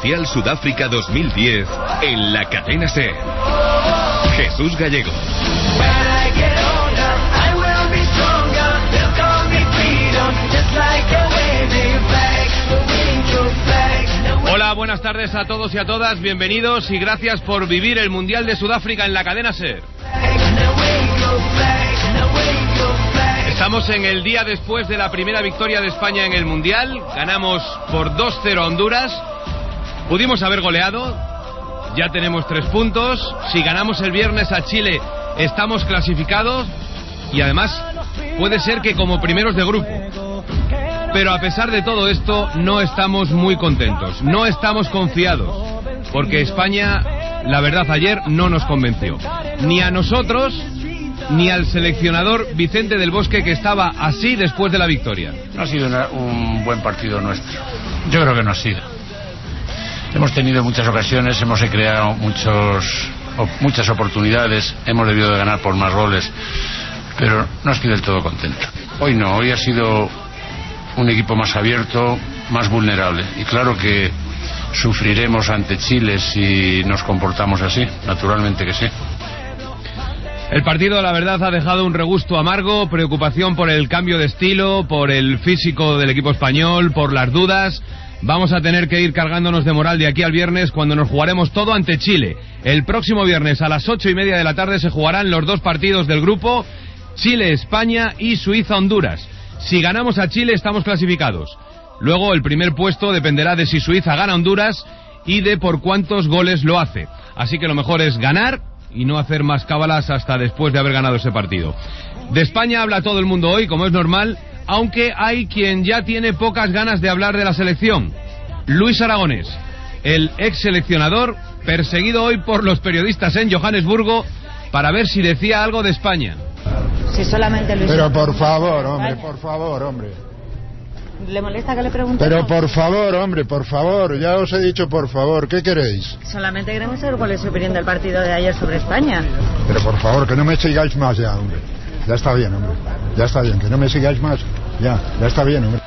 Mundial Sudáfrica 2010 en la cadena SER. Jesús Gallego. Hola, buenas tardes a todos y a todas, bienvenidos y gracias por vivir el Mundial de Sudáfrica en la cadena SER. Estamos en el día después de la primera victoria de España en el Mundial. Ganamos por 2-0 a Honduras. Pudimos haber goleado. Ya tenemos 3 puntos. Si ganamos el viernes a Chile, estamos clasificados. Y además, puede ser que como primeros de grupo. Pero a pesar de todo esto, no estamos muy contentos. No estamos confiados. Porque España, la verdad, ayer no nos convenció. Ni a nosotros, ni al seleccionador Vicente del Bosque, que estaba así después de la victoria. No ha sido un buen partido nuestro. Yo creo que no ha sido. Hemos tenido muchas ocasiones, hemos creado muchas oportunidades, hemos debido de ganar por más goles, pero no estoy del todo contento. Hoy no, hoy ha sido un equipo más abierto, más vulnerable. Y claro que sufriremos ante Chile si nos comportamos así, naturalmente que sí. El partido, la verdad, ha dejado un regusto amargo, preocupación por el cambio de estilo, por el físico del equipo español, por las dudas. Vamos a tener que ir cargándonos de moral de aquí al viernes, cuando nos jugaremos todo ante Chile. El próximo viernes a las 8:30 de la tarde se jugarán los 2 partidos del grupo, Chile-España y Suiza-Honduras. Si ganamos a Chile, estamos clasificados. Luego, el primer puesto dependerá de si Suiza gana a Honduras y de por cuántos goles lo hace. Así que lo mejor es ganar y no hacer más cábalas hasta después de haber ganado ese partido. De España habla todo el mundo hoy, como es normal, aunque hay quien ya tiene pocas ganas de hablar de la selección. Luis Aragonés, el ex seleccionador, perseguido hoy por los periodistas en Johannesburgo para ver si decía algo de España. Si solamente Luis. Pero por favor, hombre, por favor, hombre. ¿Le molesta que le pregunte? Pero por favor, hombre, por favor, ya os he dicho por favor, ¿qué queréis? Solamente queremos saber cuál es su opinión del partido de ayer sobre España. Pero por favor, que no me sigáis más ya, hombre. Ya está bien, hombre. Ya está bien, que no me sigáis más. Ya está bien, hombre.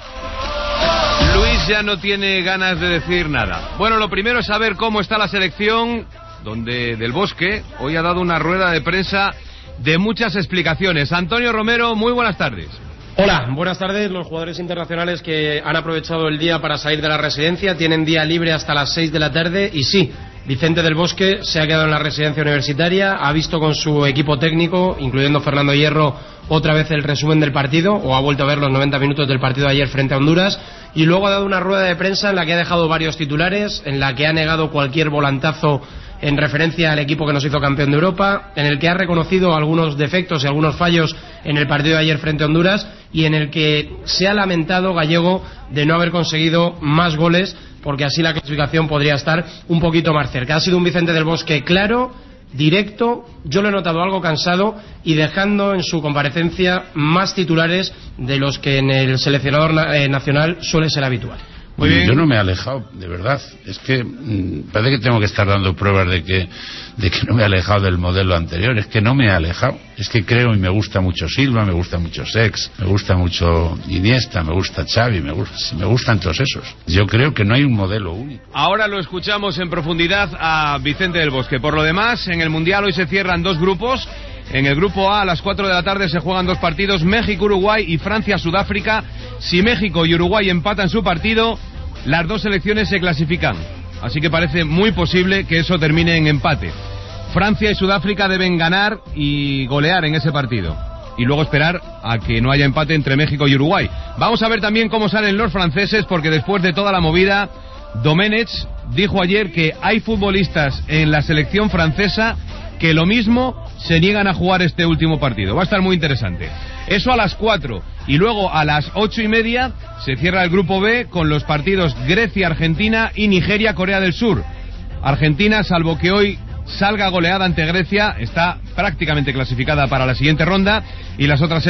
Luis ya no tiene ganas de decir nada. Bueno, lo primero es saber cómo está la selección, donde Del Bosque hoy ha dado una rueda de prensa de muchas explicaciones. Antonio Romero, muy buenas tardes. Hola, buenas tardes. Los jugadores internacionales que han aprovechado el día para salir de la residencia tienen día libre hasta las 6 de la tarde y sí, Vicente del Bosque se ha quedado en la residencia universitaria, ha visto con su equipo técnico, incluyendo Fernando Hierro, otra vez el resumen del partido, o ha vuelto a ver los 90 minutos del partido de ayer frente a Honduras, y luego ha dado una rueda de prensa en la que ha dejado varios titulares, en la que ha negado cualquier volantazo en referencia al equipo que nos hizo campeón de Europa, en el que ha reconocido algunos defectos y algunos fallos en el partido de ayer frente a Honduras, y en el que se ha lamentado Gallego de no haber conseguido más goles, porque así la clasificación podría estar un poquito más cerca. Ha sido un Vicente del Bosque claro, directo, yo lo he notado algo cansado y dejando en su comparecencia más titulares de los que en el seleccionador nacional suele ser habitual. Muy bien. Yo no me he alejado, de verdad. Es que parece que tengo que estar dando pruebas de que no me he alejado del modelo anterior. Es que no me he alejado. Es que creo y me gusta mucho Silva, me gusta mucho Sex, me gusta mucho Iniesta, me gusta Xavi, me gustan todos esos. Yo creo que no hay un modelo único. Ahora lo escuchamos en profundidad a Vicente del Bosque. Por lo demás, en el Mundial hoy se cierran 2 grupos. En el grupo A, a las 4 de la tarde, se juegan 2 partidos, México-Uruguay y Francia-Sudáfrica. Si México y Uruguay empatan su partido, las 2 selecciones se clasifican. Así que parece muy posible que eso termine en empate. Francia y Sudáfrica deben ganar y golear en ese partido. Y luego esperar a que no haya empate entre México y Uruguay. Vamos a ver también cómo salen los franceses, porque después de toda la movida, Domenech dijo ayer que hay futbolistas en la selección francesa que lo mismo se niegan a jugar este último partido. Va a estar muy interesante. Eso a las 4. Y luego a las 8:30 se cierra el grupo B con los partidos Grecia-Argentina y Nigeria-Corea del Sur. Argentina, salvo que hoy salga goleada ante Grecia, está prácticamente clasificada para la siguiente ronda, y las otras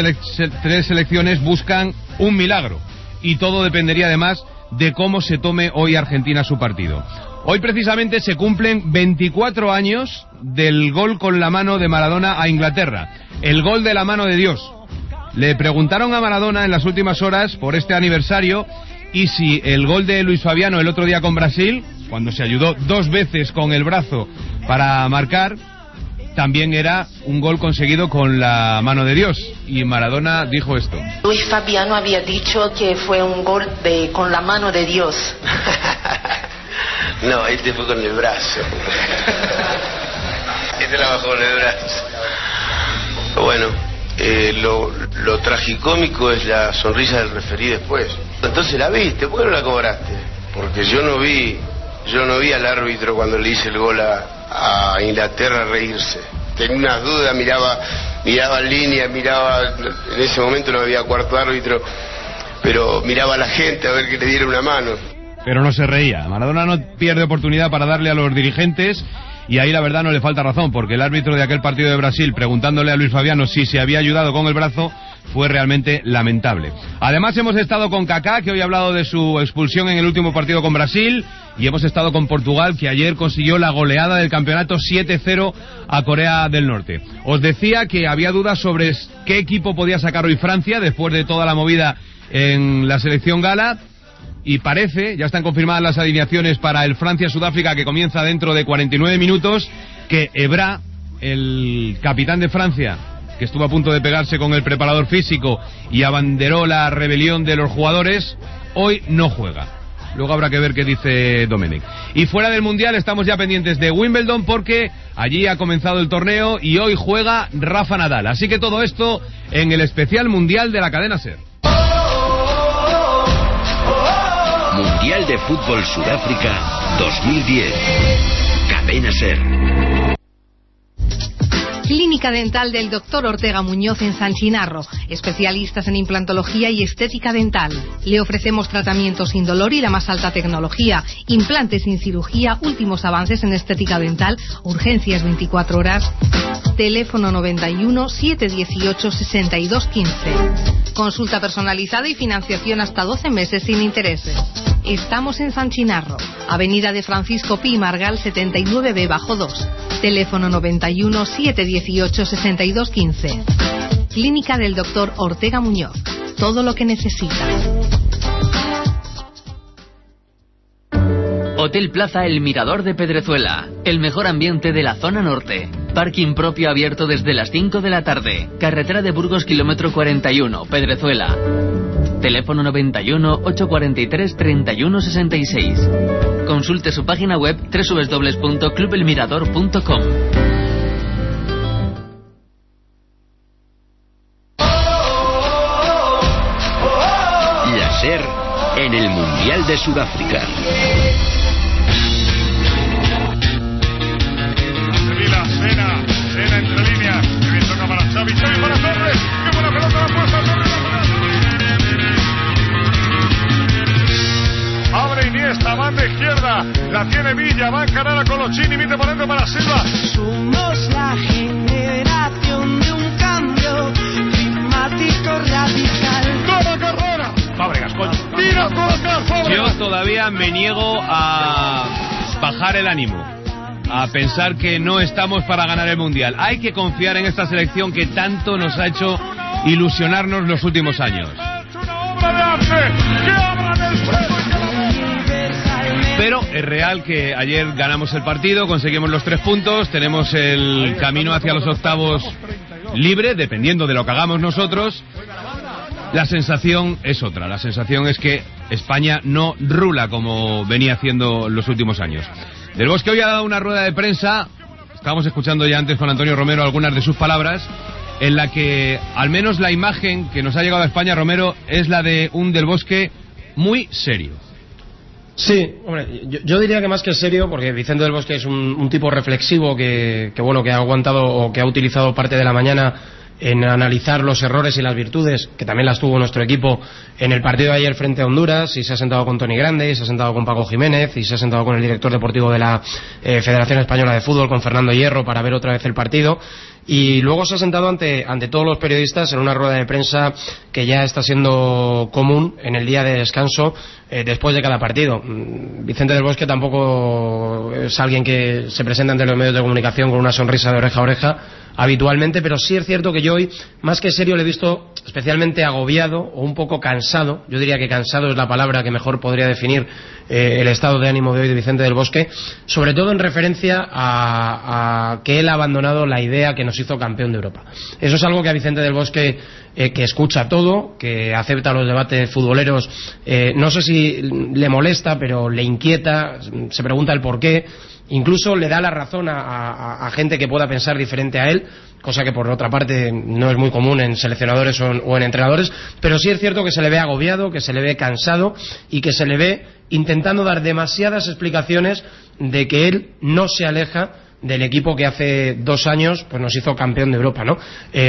3 selecciones buscan un milagro. Y todo dependería además de cómo se tome hoy Argentina su partido. Hoy precisamente se cumplen 24 años del gol con la mano de Maradona a Inglaterra, el gol de la mano de Dios. Le preguntaron a Maradona en las últimas horas por este aniversario y si el gol de Luis Fabiano el otro día con Brasil cuando se ayudó 2 veces con el brazo para marcar, también era un gol conseguido con la mano de Dios. Y Maradona dijo esto. Luis Fabiano había dicho que fue un gol con la mano de Dios. No, este fue con el brazo. Este la bajó con el brazo. Bueno, lo tragicómico es la sonrisa del referí después. Entonces la viste, ¿por qué no la cobraste? Porque yo no vi al árbitro cuando le hice el gol a Inglaterra reírse. Tenía unas dudas, miraba en línea, en ese momento no había cuarto árbitro, pero miraba a la gente a ver que le diera una mano. Pero no se reía. Maradona no pierde oportunidad para darle a los dirigentes, y ahí la verdad no le falta razón, porque el árbitro de aquel partido de Brasil, preguntándole a Luis Fabiano si se había ayudado con el brazo, fue realmente lamentable. Además hemos estado con Kaká, que hoy ha hablado de su expulsión en el último partido con Brasil, y hemos estado con Portugal, que ayer consiguió la goleada del campeonato 7-0 a Corea del Norte. Os decía que había dudas sobre qué equipo podía sacar hoy Francia después de toda la movida en la selección gala, y parece, ya están confirmadas las alineaciones para el Francia-Sudáfrica, que comienza dentro de 49 minutos, que Evra, el capitán de Francia, que estuvo a punto de pegarse con el preparador físico y abanderó la rebelión de los jugadores, hoy no juega. Luego habrá que ver qué dice Domènech. Y fuera del Mundial estamos ya pendientes de Wimbledon, porque allí ha comenzado el torneo y hoy juega Rafa Nadal. Así que todo esto en el especial Mundial de la cadena SER. Mundial de Fútbol Sudáfrica 2010. Cadena SER. Clínica Dental del Dr. Ortega Muñoz en San Chinarro, especialistas en implantología y estética dental. Le ofrecemos tratamiento sin dolor y la más alta tecnología, implantes sin cirugía, últimos avances en estética dental, urgencias 24 horas. Teléfono 91 718 6215. Consulta personalizada y financiación hasta 12 meses sin intereses. Estamos en San Chinarro, Avenida de Francisco Pi Margal 79B bajo 2. Teléfono 91 718 6215. Clínica del Dr. Ortega Muñoz. Todo lo que necesita. Hotel Plaza El Mirador de Pedrezuela, el mejor ambiente de la zona norte. Parking propio abierto desde las 5 de la tarde. Carretera de Burgos, kilómetro 41, Pedrezuela. Teléfono 91 843 3166. Consulte su página web www.clubelmirador.com. La SER en el Mundial de Sudáfrica. Cena entre líneas, que bien toca para Xavi para Torres, qué buena pelota la puesta Torres. Abre Iniesta, banda izquierda, la tiene Villa, va a encarar a Colochini, mete por dentro para Silva. Somos la generación de un cambio climático radical. ¡Toma carrera! Fábregas, coño. ¡Tira toca, Fábregas! Yo todavía me niego a bajar el ánimo, a pensar que no estamos para ganar el Mundial. Hay que confiar en esta selección que tanto nos ha hecho ilusionarnos los últimos años. Pero es real que ayer ganamos el partido, conseguimos los 3 puntos, tenemos el camino hacia los octavos libre, dependiendo de lo que hagamos nosotros. La sensación es otra, la sensación es que España no rula como venía haciendo los últimos años. Del Bosque hoy ha dado una rueda de prensa, estábamos escuchando ya antes con Antonio Romero algunas de sus palabras, en la que al menos la imagen que nos ha llegado a España, Romero, es la de un Del Bosque muy serio. Sí, hombre, yo diría que más que serio, porque Vicente del Bosque es un tipo reflexivo que ha aguantado o que ha utilizado parte de la mañana en analizar los errores y las virtudes, que también las tuvo nuestro equipo en el partido de ayer frente a Honduras, y se ha sentado con Toni Grande, y se ha sentado con Paco Jiménez, y se ha sentado con el director deportivo de la Federación Española de Fútbol, con Fernando Hierro, para ver otra vez el partido, y luego se ha sentado ante todos los periodistas en una rueda de prensa que ya está siendo común en el día de descanso después de cada partido. Vicente del Bosque tampoco es alguien que se presenta ante los medios de comunicación con una sonrisa de oreja a oreja habitualmente, pero sí es cierto que yo hoy, más que serio, le he visto especialmente agobiado o un poco cansado. Yo diría que cansado es la palabra que mejor podría definir el estado de ánimo de hoy de Vicente del Bosque, sobre todo en referencia a que él ha abandonado la idea que nos hizo campeón de Europa. Eso es algo que a Vicente del Bosque, que escucha todo, que acepta los debates futboleros, no sé si le molesta, pero le inquieta, se pregunta el por qué. Incluso le da la razón a gente que pueda pensar diferente a él, cosa que por otra parte no es muy común en seleccionadores o en entrenadores, pero sí es cierto que se le ve agobiado, que se le ve cansado y que se le ve intentando dar demasiadas explicaciones de que él no se aleja del equipo que hace 2 años pues nos hizo campeón de Europa, ¿no?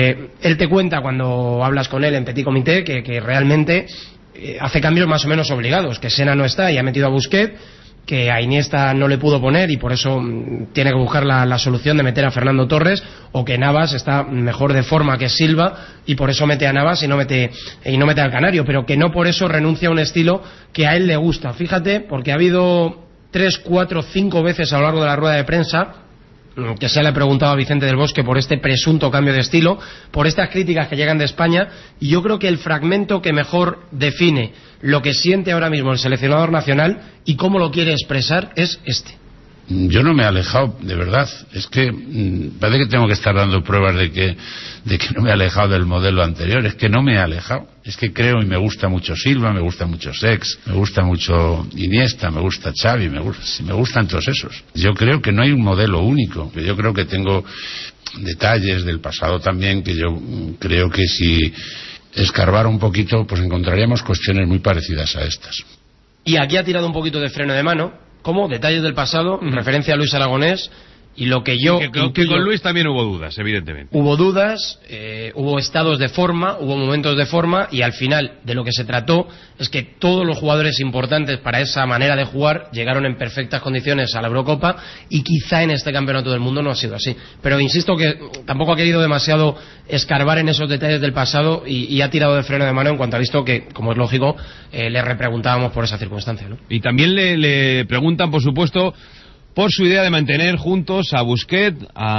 Él te cuenta cuando hablas con él en Petit Comité que realmente hace cambios más o menos obligados, que Sena no está y ha metido a Busquets, que a Iniesta no le pudo poner y por eso tiene que buscar la solución de meter a Fernando Torres, o que Navas está mejor de forma que Silva y por eso mete a Navas y no mete al Canario, pero que no por eso renuncia a un estilo que a él le gusta. Fíjate, porque ha habido 3, 4, 5 veces a lo largo de la rueda de prensa que se le ha preguntado a Vicente del Bosque por este presunto cambio de estilo, por estas críticas que llegan de España, y yo creo que el fragmento que mejor define lo que siente ahora mismo el seleccionador nacional y cómo lo quiere expresar es este. Yo no me he alejado, de verdad. Es que parece que tengo que estar dando pruebas de que no me he alejado del modelo anterior. Es que no me he alejado. Es que creo y me gusta mucho Silva, me gusta mucho Sex, me gusta mucho Iniesta, me gusta Xavi, me gustan todos esos. Yo creo que no hay un modelo único. Yo creo que tengo detalles del pasado también que yo creo que si escarbara un poquito pues encontraríamos cuestiones muy parecidas a estas. Y aquí ha tirado un poquito de freno de mano, como detalles del pasado, referencia a Luis Aragonés, y lo que yo... Que con Luis también hubo dudas, evidentemente. Hubo dudas, hubo estados de forma, hubo momentos de forma, y al final de lo que se trató es que todos los jugadores importantes para esa manera de jugar llegaron en perfectas condiciones a la Eurocopa, y quizá en este campeonato del mundo no ha sido así. Pero insisto que tampoco ha querido demasiado escarbar en esos detalles del pasado y ha tirado de freno de mano en cuanto ha visto que, como es lógico, le repreguntábamos por esa circunstancia, ¿no? Y también le preguntan, por supuesto, por su idea de mantener juntos a Busquets,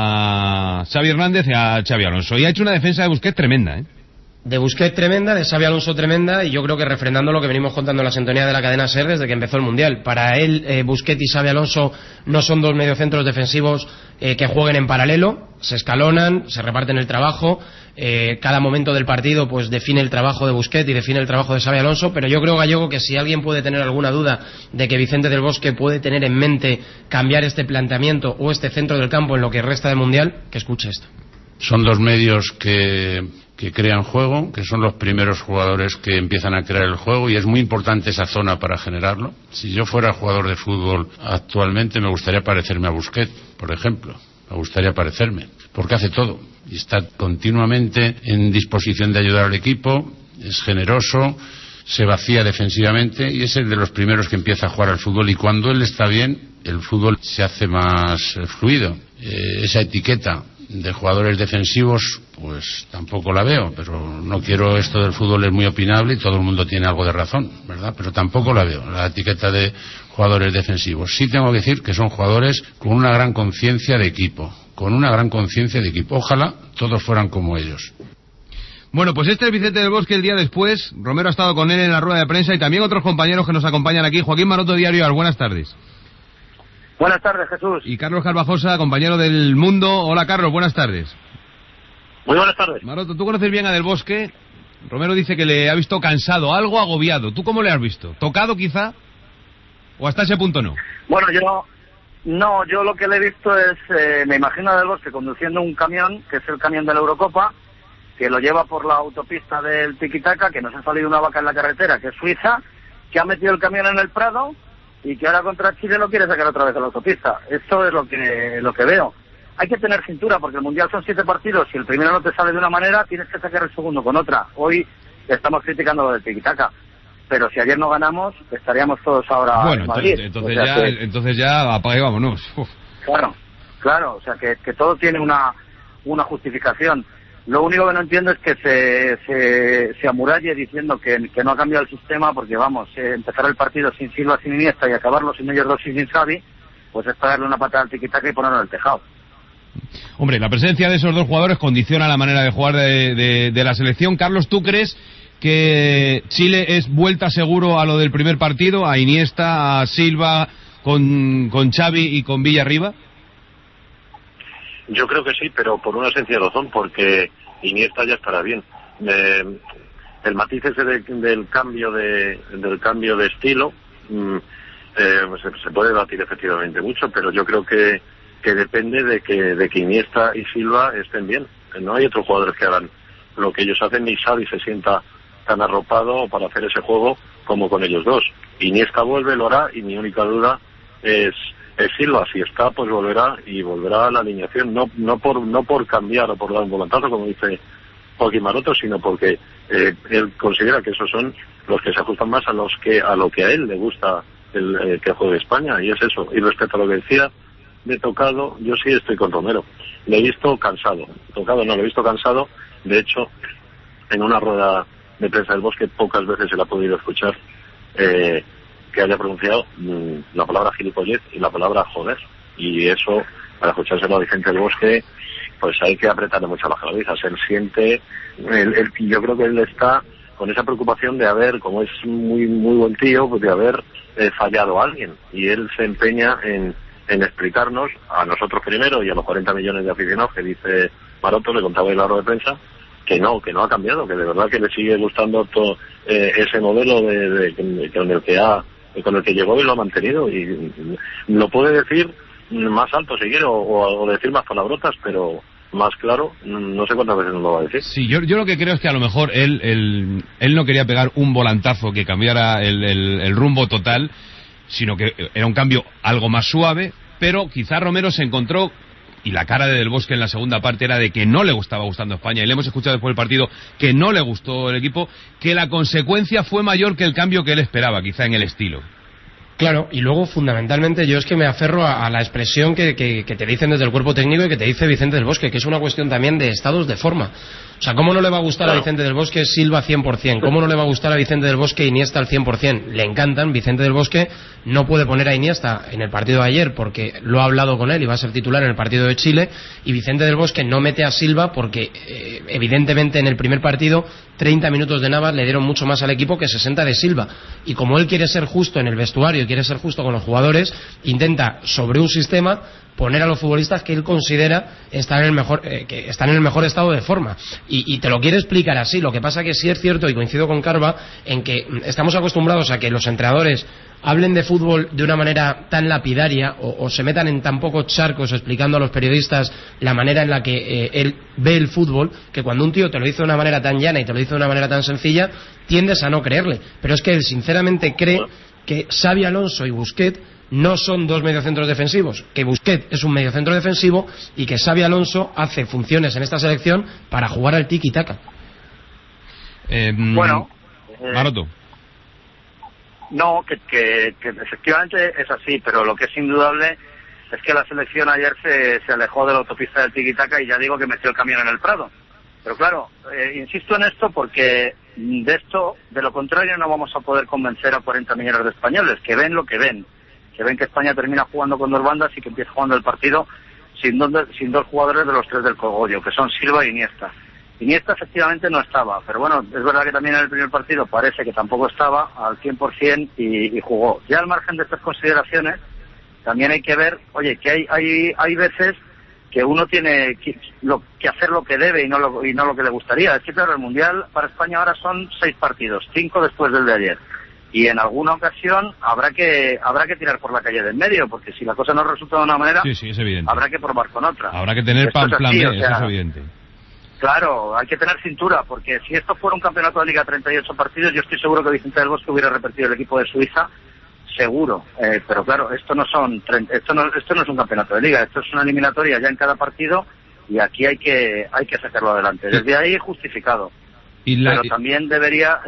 a Xavi Hernández y a Xabi Alonso. Y ha hecho una defensa de Busquets tremenda, ¿eh? De Busquets tremenda, de Xabi Alonso tremenda, y yo creo que refrendando lo que venimos contando en la sintonía de la cadena SER desde que empezó el Mundial. Para él, Busquets y Xabi Alonso no son dos mediocentros defensivos que jueguen en paralelo, se escalonan, se reparten el trabajo, cada momento del partido pues define el trabajo de Busquets y define el trabajo de Xabi Alonso, pero yo creo, Gallego, que si alguien puede tener alguna duda de que Vicente del Bosque puede tener en mente cambiar este planteamiento o este centro del campo en lo que resta de Mundial, que escuche esto. Son dos medios que crean juego, que son los primeros jugadores que empiezan a crear el juego, y es muy importante esa zona para generarlo. Si yo fuera jugador de fútbol actualmente me gustaría parecerme a Busquets, por ejemplo. Me gustaría parecerme, porque hace todo y está continuamente en disposición de ayudar al equipo, es generoso, se vacía defensivamente y es el de los primeros que empieza a jugar al fútbol, y cuando él está bien el fútbol se hace más fluido. Esa etiqueta de jugadores defensivos pues tampoco la veo, pero no quiero, esto del fútbol es muy opinable y todo el mundo tiene algo de razón, ¿verdad? Pero tampoco la veo, la etiqueta de jugadores defensivos. Sí tengo que decir que son jugadores con una gran conciencia de equipo, Ojalá todos fueran como ellos. Bueno, pues este es Vicente del Bosque el día después. Romero ha estado con él en la rueda de prensa y también otros compañeros que nos acompañan aquí. Joaquín Maroto, Diario AS, buenas tardes. Buenas tardes, Jesús. Y Carlos Carvajosa, compañero del Mundo. Hola, Carlos, buenas tardes. Muy buenas tardes. Maroto, tú conoces bien a Del Bosque. Romero dice que le ha visto cansado, algo agobiado. ¿Tú cómo le has visto? ¿Tocado quizá? ¿O hasta ese punto no? Bueno, yo lo que le he visto es, me imagino a Del Bosque conduciendo un camión, que es el camión de la Eurocopa, que lo lleva por la autopista del Tiki-Taka, que nos ha salido una vaca en la carretera, que es Suiza, que ha metido el camión en el Prado y que ahora contra Chile lo quiere sacar otra vez a la autopista. Esto es lo que veo. Hay que tener cintura, porque el Mundial son 7 partidos, si el primero no te sale de una manera, tienes que sacar el segundo con otra. Hoy estamos criticando lo del Tiki-Taka, pero si ayer no ganamos, estaríamos todos ahora en Madrid. Entonces ya apague, vámonos. Uf. Claro, o sea que todo tiene una una justificación. Lo único que no entiendo es que se amuralle diciendo que no ha cambiado el sistema, porque vamos, empezar el partido sin Silva, sin Iniesta y acabarlo sin ellos dos y sin Xavi, pues es para darle una patada al tiquitaca y ponerlo en el tejado. Hombre, la presencia de esos dos jugadores condiciona la manera de jugar de la selección. Carlos, ¿tú crees que Chile es vuelta seguro a lo del primer partido, a Iniesta, a Silva, con Xavi y con Villa arriba? Yo creo que sí, pero por una sencilla razón, porque Iniesta ya estará bien. El matiz ese del cambio de estilo se puede debatir efectivamente mucho, pero yo creo que depende de que Iniesta y Silva estén bien. No hay otros jugadores que hagan lo que ellos hacen, ni Xavi se sienta tan arropado para hacer ese juego como con ellos dos. Iniesta vuelve, lo hará, y mi única duda es Silva. Si está, pues volverá a la alineación, no por cambiar o por dar un volantazo, como dice Joaquín Maroto, sino porque él considera que esos son los que se ajustan más a lo que a él le gusta que juegue España, y es eso. Y respecto a lo que decía de Tocado, yo sí estoy con Romero. Le he visto cansado. Le he visto cansado. De hecho, en una rueda de prensa del Bosque pocas veces se le ha podido escuchar que haya pronunciado la palabra gilipollez y la palabra joder. Y eso, para escuchárselo a Vicente del Bosque, pues hay que apretarle mucho las cabezas. Él siente, yo creo que él está con esa preocupación de haber, como es muy muy buen tío, pues de haber fallado a alguien. Y él se empeña en explicarnos, a nosotros primero y a los 40 millones de aficionados que dice Maroto, le contaba en la rueda de prensa, que no ha cambiado, que de verdad que le sigue gustando todo ese modelo con el que llegó y lo ha mantenido, y lo puede decir más alto si quiere, o decir más palabrotas, pero más claro, no sé cuántas veces nos lo va a decir. Sí, yo lo que creo es que a lo mejor él no quería pegar un volantazo que cambiara el rumbo total, sino que era un cambio algo más suave, pero quizá Romero se encontró, y la cara de Del Bosque en la segunda parte era de que no le estaba gustando España, y le hemos escuchado después del partido que no le gustó el equipo, que la consecuencia fue mayor que el cambio que él esperaba, quizá en el estilo. Claro, y luego fundamentalmente yo es que me aferro a la expresión que te dicen desde el cuerpo técnico y que te dice Vicente del Bosque, que es una cuestión también de estados de forma. O sea, ¿cómo no le va a gustar a Vicente del Bosque Silva 100%? ¿Cómo no le va a gustar a Vicente del Bosque Iniesta al 100%? Le encantan. Vicente del Bosque no puede poner a Iniesta en el partido de ayer porque lo ha hablado con él y va a ser titular en el partido de Chile, y Vicente del Bosque no mete a Silva porque evidentemente en el primer partido 30 minutos de Navas le dieron mucho más al equipo que 60 de Silva, y como él quiere ser justo en el vestuario y quiere ser justo con los jugadores, intenta sobre un sistema poner a los futbolistas que él considera están en el mejor estado de forma, y te lo quiere explicar así. Lo que pasa que sí es cierto, y coincido con Carva, en que estamos acostumbrados a que los entrenadores hablen de fútbol de una manera tan lapidaria o se metan en tan pocos charcos explicando a los periodistas la manera en la que él ve el fútbol, que cuando un tío te lo dice de una manera tan llana y te lo dice de una manera tan sencilla, tiendes a no creerle. Pero es que él sinceramente cree que Xabi Alonso y Busquets no son dos mediocentros defensivos, que Busquets es un mediocentro defensivo y que Xabi Alonso hace funciones en esta selección para jugar al tiki-taka. Maroto. No, que efectivamente es así, pero lo que es indudable es que la selección ayer se alejó de la autopista del tiki-taka, y ya digo que metió el camión en el Prado. Pero claro, insisto en esto porque de lo contrario no vamos a poder convencer a 40 millones de españoles, que ven lo que ven, que España termina jugando con dos bandas y que empieza jugando el partido sin dos jugadores de los tres del cogollo, que son Silva e Iniesta. Iniesta efectivamente no estaba, pero bueno, es verdad que también en el primer partido parece que tampoco estaba al 100% y jugó. Ya al margen de estas consideraciones, también hay que ver, oye, que hay veces que uno tiene que hacer lo que debe y no lo que le gustaría. Es que claro, el Mundial para España ahora son 6 partidos, 5 después del de ayer. Y en alguna ocasión habrá que tirar por la calle del medio, porque si la cosa no resulta de una manera, sí, es evidente, habrá que probar con otra. Habrá que tener plan B, eso es evidente. Claro, hay que tener cintura, porque si esto fuera un campeonato de Liga 38 partidos, yo estoy seguro que Vicente del Bosque hubiera repetido el equipo de Suiza, seguro. Pero claro, esto no es un campeonato de Liga, esto es una eliminatoria ya en cada partido, y aquí hay que sacarlo adelante. Desde ahí justificado. Pero también debería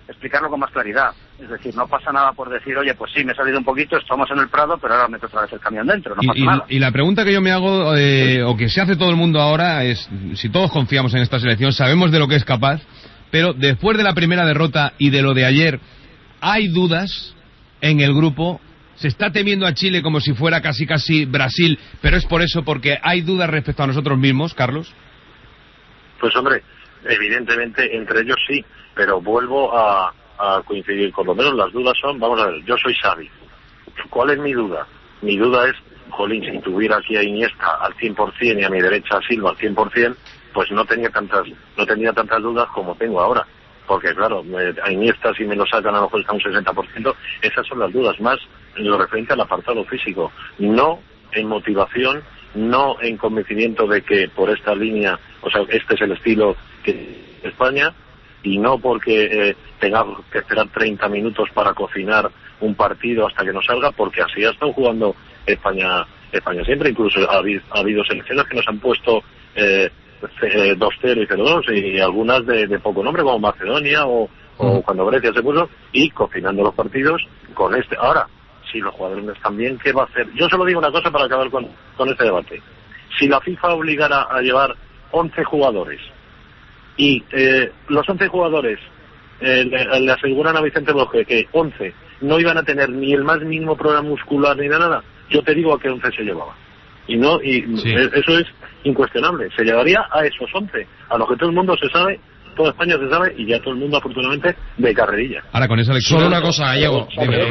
explicarlo con más claridad. Es decir, no pasa nada por decir, oye, pues sí, me he salido un poquito, estamos en el Prado, pero ahora meto otra vez el camión dentro, no pasa nada. Y la pregunta que yo me hago, o que se hace todo el mundo ahora, es si todos confiamos en esta selección, sabemos de lo que es capaz, pero después de la primera derrota y de lo de ayer, hay dudas en el grupo. Se está temiendo a Chile como si fuera casi Brasil, pero es por eso, porque hay dudas respecto a nosotros mismos, Carlos. Pues hombre, evidentemente entre ellos sí, pero vuelvo a coincidir, por lo menos las dudas son, vamos a ver, yo soy Xavi. ¿Cuál es mi duda? Mi duda es, jolín, si tuviera aquí a Iniesta al 100% y a mi derecha a Silva al 100%, pues no tenía tantas dudas como tengo ahora. Porque claro, a Iniesta si me lo sacan a lo mejor está un 60%, esas son las dudas, más en lo referente al apartado físico, no en motivación, no en convencimiento de que por esta línea, o sea, este es el estilo que España, y no porque tengamos que esperar 30 minutos para cocinar un partido hasta que nos salga, porque así ha estado jugando España siempre, incluso ha habido selecciones que nos han puesto 2-0 y 0-2 y algunas de poco nombre como Macedonia o cuando Grecia se puso, y cocinando los partidos con este. Ahora, si los jugadores no están bien, ¿qué va a hacer? Yo solo digo una cosa para acabar con este debate. Si la FIFA obligara a llevar 11 jugadores y los 11 jugadores le aseguran a Vicente Bosque que 11 no iban a tener ni el más mínimo problema muscular ni nada, yo te digo a qué 11 se llevaba. Sí. Eso es incuestionable. Se llevaría a esos 11, a los que todo el mundo se sabe, toda España se sabe, y ya todo el mundo afortunadamente de carrerilla. Ahora con esa lectura... Solo una cosa, Gallego.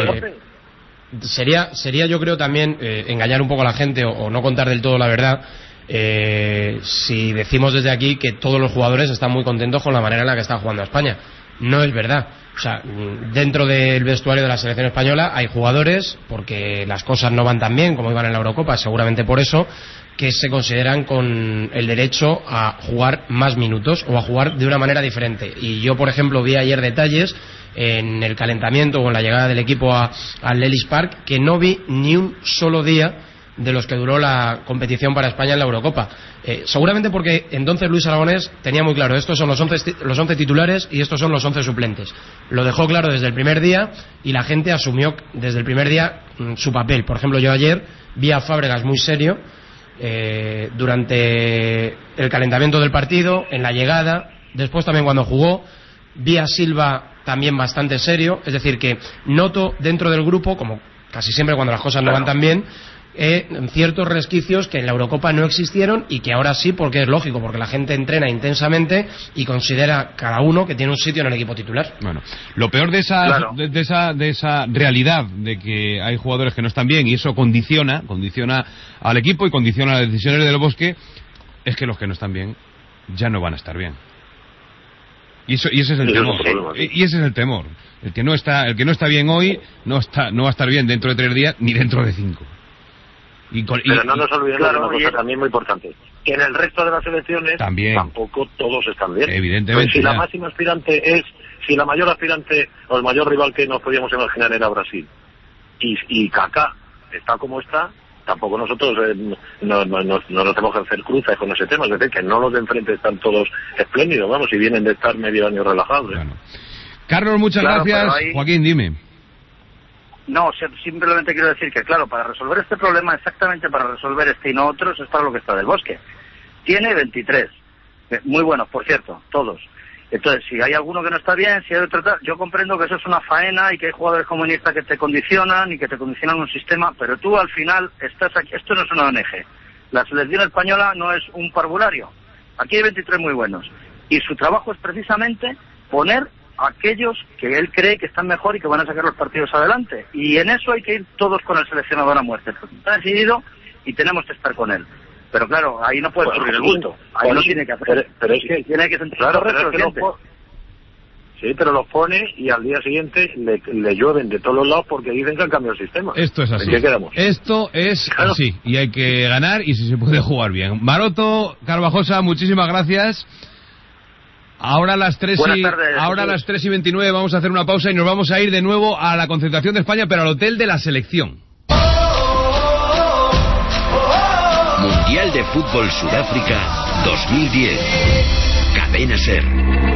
Sería yo creo también engañar un poco a la gente o no contar del todo la verdad si decimos desde aquí que todos los jugadores están muy contentos con la manera en la que está jugando España. No es verdad. O sea, dentro del vestuario de la selección española hay jugadores, porque las cosas no van tan bien como iban en la Eurocopa, seguramente por eso, que se consideran con el derecho a jugar más minutos o a jugar de una manera diferente. Y yo, por ejemplo, vi ayer detalles en el calentamiento o en la llegada del equipo al Ellis Park que no vi ni un solo día de los que duró la competición para España en la Eurocopa. Seguramente porque entonces Luis Aragonés tenía muy claro, estos son los 11 titulares y estos son los 11 suplentes. Lo dejó claro desde el primer día y la gente asumió desde el primer día su papel. Por ejemplo, yo ayer vi a Fábregas muy serio durante el calentamiento del partido, en la llegada, después también cuando jugó. Vi a Silva también bastante serio, es decir, que noto dentro del grupo, como casi siempre cuando las cosas no van tan bien, ciertos resquicios que en la Eurocopa no existieron y que ahora sí, porque es lógico, porque la gente entrena intensamente y considera cada uno que tiene un sitio en el equipo titular. Bueno, lo peor de esa realidad de que hay jugadores que no están bien y eso condiciona al equipo y condiciona las decisiones del Bosque, es que los que no están bien ya no van a estar bien. Y ese es el temor. Y ese es el temor. El que no está bien hoy no va a estar bien dentro de 3 días ni dentro de 5. Pero no nos olvidemos de una cosa también muy importante, que en el resto de las elecciones tampoco todos están bien. Evidentemente. Pues si la máxima aspirante si la mayor aspirante o el mayor rival que nos podíamos imaginar era Brasil, y Kaká está como está, tampoco nosotros no nos tenemos que hacer cruces con ese tema. Es decir, que no los de enfrente están todos espléndidos, vamos, y vienen de estar medio año relajados. Bueno. Carlos, muchas gracias. Joaquín, dime. No, simplemente quiero decir que, claro, para resolver este problema, exactamente para resolver este y no otros, es para lo que está Del Bosque. Tiene 23, muy buenos, por cierto, todos. Entonces, si hay alguno que no está bien, si hay otro tal, yo comprendo que eso es una faena y que hay jugadores como Iniesta que te condicionan y que te condicionan un sistema, pero tú al final estás aquí, esto no es una ONG. La selección española no es un parvulario. Aquí hay 23 muy buenos. Y su trabajo es precisamente poner aquellos que él cree que están mejor y que van a sacar los partidos adelante, y en eso hay que ir todos con el seleccionador a muerte, porque está decidido y tenemos que estar con él. Pero claro, ahí no puede subir el bulto, ahí no tiene que hacer, pero es que tiene que sentir sí, pero los pone y al día siguiente le llueven de todos los lados porque dicen que han cambiado el sistema. Esto es así. ¿En qué quedamos? Esto es así, y hay que ganar y si se puede jugar bien. Maroto, Carvajosa, muchísimas gracias. Ahora a las 3:29 vamos a hacer una pausa y nos vamos a ir de nuevo a la concentración de España, pero al hotel de la selección. Mundial de Fútbol Sudáfrica 2010. Cadena SER.